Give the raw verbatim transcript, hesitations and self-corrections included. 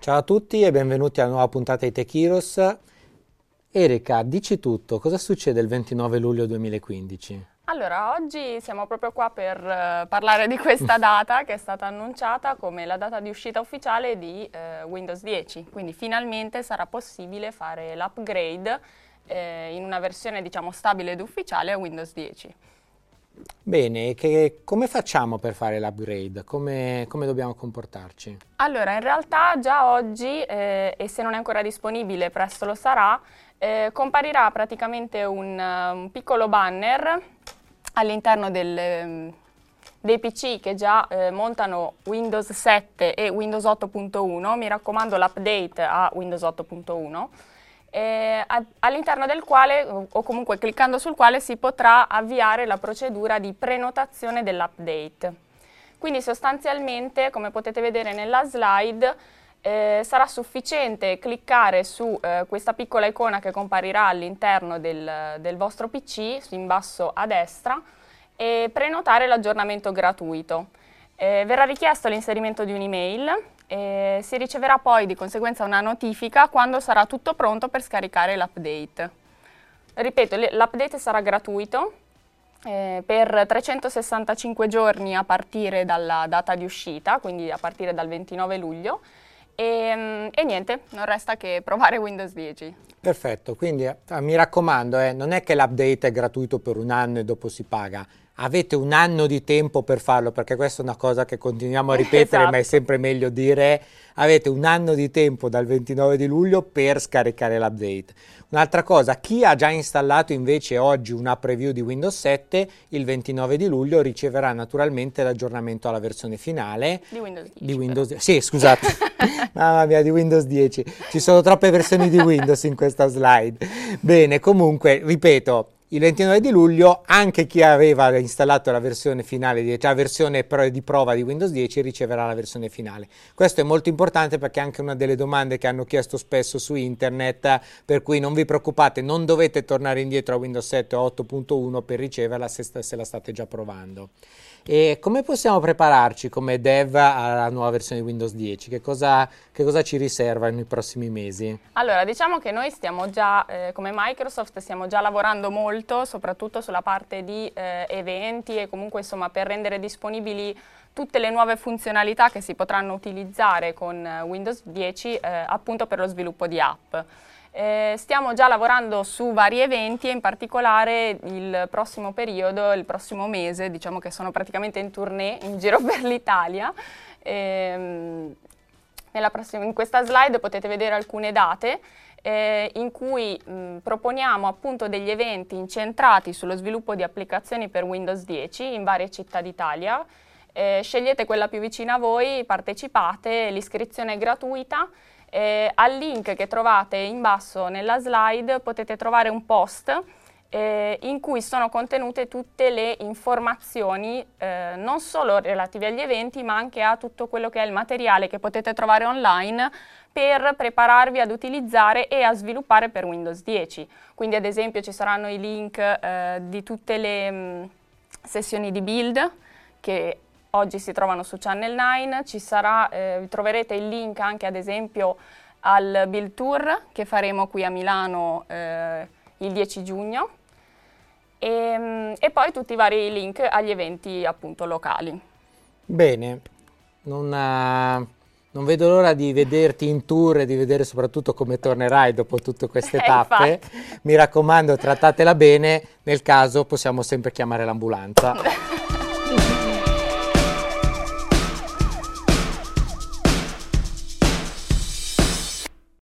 Ciao a tutti e benvenuti alla nuova puntata di Tech Heroes. Erika, dici tutto, cosa succede il ventinove luglio duemilaquindici? Allora, oggi siamo proprio qua per uh, parlare di questa data che è stata annunciata come la data di uscita ufficiale di uh, Windows dieci, quindi finalmente sarà possibile fare l'upgrade eh, in una versione diciamo stabile ed ufficiale a Windows dieci. Bene, che, come facciamo per fare l'upgrade? Come, come dobbiamo comportarci? Allora, in realtà già oggi, eh, e se non è ancora disponibile presto lo sarà, eh, comparirà praticamente un, uh, un piccolo banner all'interno del, dei P C che già eh, montano Windows sette e Windows otto punto uno, mi raccomando l'update a Windows otto punto uno, eh, all'interno del quale, o comunque cliccando sul quale, si potrà avviare la procedura di prenotazione dell'update. Quindi sostanzialmente, come potete vedere nella slide, eh, sarà sufficiente cliccare su eh, questa piccola icona che comparirà all'interno del, del vostro P C, in basso a destra, e prenotare l'aggiornamento gratuito. Eh, verrà richiesto l'inserimento di un'email e si riceverà poi di conseguenza una notifica quando sarà tutto pronto per scaricare l'update. Ripeto, l'update sarà gratuito eh, per trecentosessantacinque giorni a partire dalla data di uscita, quindi a partire dal ventinove luglio, e, e niente, non resta che provare Windows dieci. Perfetto, quindi eh, mi raccomando, eh, non è che l'update è gratuito per un anno e dopo si paga. Avete un anno di tempo per farlo, perché questa è una cosa che continuiamo a ripetere, Esatto. ma è sempre meglio dire. Avete un anno di tempo dal ventinove di luglio per scaricare l'update. Un'altra cosa, chi ha già installato invece oggi una preview di Windows sette, il ventinove di luglio riceverà naturalmente l'aggiornamento alla versione finale Di Windows dieci. di Windows dieci. Sì, scusate, mamma mia, di Windows dieci. Ci sono troppe versioni di Windows in questa slide. Bene, comunque, ripeto, il ventinove di luglio anche chi aveva installato la versione finale, di, cioè la versione di prova di Windows dieci, riceverà la versione finale. Questo è molto importante perché è anche una delle domande che hanno chiesto spesso su internet, per cui non vi preoccupate, non dovete tornare indietro a Windows sette o otto punto uno per riceverla se, se la state già provando. E come possiamo prepararci come dev alla nuova versione di Windows dieci? Che cosa, che cosa ci riserva nei prossimi mesi? Allora, diciamo che noi stiamo già, eh, come Microsoft, stiamo già lavorando molto, soprattutto sulla parte di eh, eventi e comunque insomma per rendere disponibili tutte le nuove funzionalità che si potranno utilizzare con eh, Windows dieci eh, appunto per lo sviluppo di app. Eh, stiamo già lavorando su vari eventi e in particolare il prossimo periodo, il prossimo mese, diciamo che sono praticamente in tournée in giro per l'Italia. Ehm, nella prossima, in questa slide potete vedere alcune date eh, in cui mh, proponiamo appunto degli eventi incentrati sullo sviluppo di applicazioni per Windows dieci in varie città d'Italia. Eh, scegliete quella più vicina a voi, partecipate, l'iscrizione è gratuita. Eh, al link che trovate in basso nella slide potete trovare un post eh, in cui sono contenute tutte le informazioni eh, non solo relative agli eventi ma anche a tutto quello che è il materiale che potete trovare online per prepararvi ad utilizzare e a sviluppare per Windows dieci. Quindi ad esempio ci saranno i link eh, di tutte le mh, sessioni di build che oggi si trovano su Channel nove, ci sarà, eh, troverete il link anche ad esempio al Build Tour che faremo qui a Milano eh, il dieci giugno e, e poi tutti i vari link agli eventi appunto locali. Bene, non, uh, non vedo l'ora di vederti in tour e di vedere soprattutto come tornerai dopo tutte queste tappe. Eh, Mi raccomando, trattatela bene, nel caso possiamo sempre chiamare l'ambulanza.